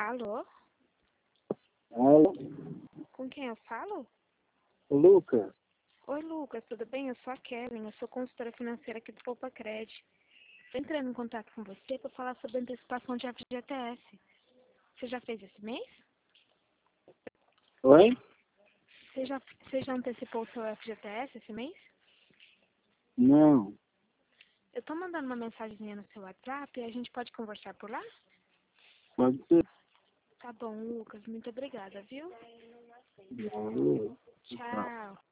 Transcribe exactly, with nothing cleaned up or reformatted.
Alô? Alô? Com quem eu falo? Lucas? Oi, Lucas, tudo bem? Eu sou a Kellen, eu sou consultora financeira aqui do Poupa Crédito. Estou entrando em contato com você para falar sobre a antecipação de F G T S. Você já fez esse mês? Oi? Você já, você já antecipou o seu F G T S esse mês? Não. Eu estou mandando uma mensagenzinha no seu WhatsApp e a gente pode conversar por lá? Pode ser. Tá bom, Lucas. Muito obrigada, viu? Valeu. Tchau. Tchau.